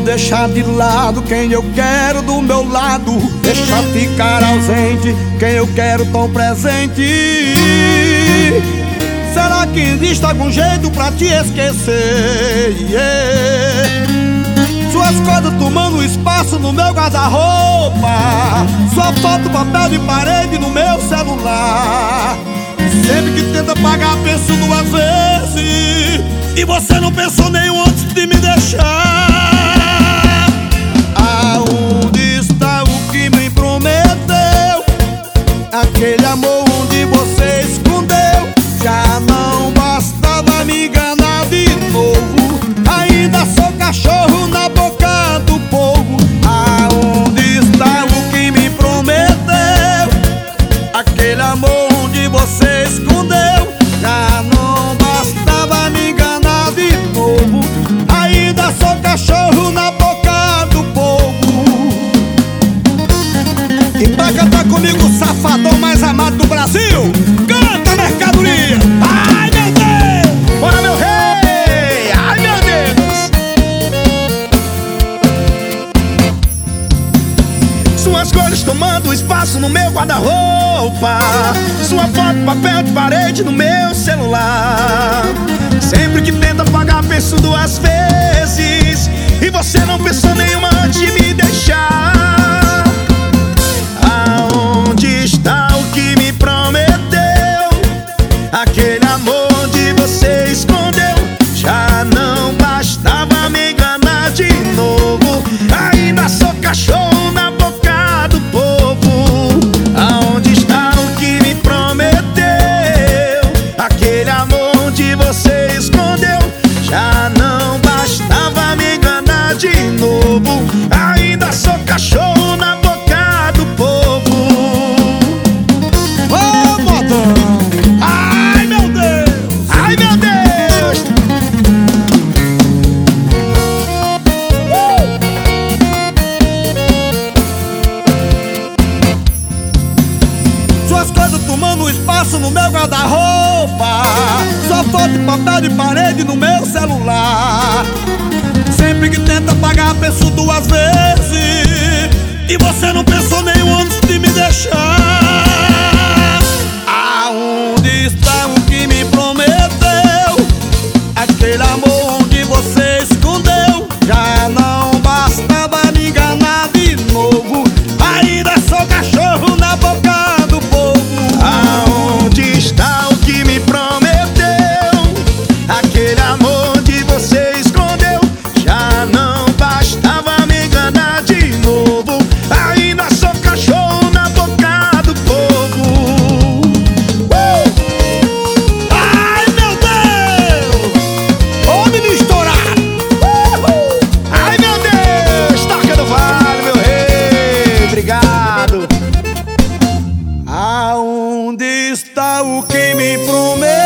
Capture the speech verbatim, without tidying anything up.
deixar de lado quem eu quero do meu lado, deixar ficar ausente quem eu quero tão presente. Será que existe algum jeito pra te esquecer? Yeah. Suas coisas tomando espaço no meu guarda-roupa, sua foto, papel de parede no meu celular. Sempre que tenta apagar, penso duas vezes, e você não pensou nenhum antes de me deixar. Aonde está o que me prometeu? Aquele amor onde você escondeu. Já não bastava me enganar de novo, ainda sou cachorro na boca do povo. Aonde está o que me prometeu? Aquele amor onde você escondeu. Já não bastava me enganar de novo, ainda sou cachorro na boca do povo. E pra cantar comigo, o safadão mais amado do Brasil, canta, mercadoria! Ai, meu Deus! Bora, meu rei! Ai, meu Deus! Suas cores tomando espaço no meu guarda-roupa, sua foto, papel de parede no meu celular. Sempre que tenta apagar, penso duas vezes, e você não pensou nenhuma antes de me deixar. Aonde está o que me prometeu? Aquele amor onde você escondeu. Já não bastava me enganar de novo, ainda sou cachorro na boca do povo. Aonde está o que me prometeu? Aquele amor onde você escondeu. Já não bastava me enganar de novo, ainda sou cachorro na boca do povo. Ô, modão! Ai, meu Deus! Ai, meu Deus! Uh! Suas coisas tomando espaço no meu guarda-roupa, sua foto e papel de parede no meu celular. Sempre que tenta apagar, penso duas vezes, e você não pensou nenhum antes de me deixar. Aonde está o que me prometeu? Aquele amor onde você escondeu. Já não bastava me enganar de novo, ainda sou cachorro na boca do povo. Aonde está o que me prometeu? Aquele amor onde você escondeu. Já não bastava me enganar de novo, ainda sou cachorro na boca do povo. Uh! Ai, meu Deus! Homem estourado! Uhul! Ai, meu Deus! Toca do Vale, meu rei! Obrigado! Aonde está o que me prometeu?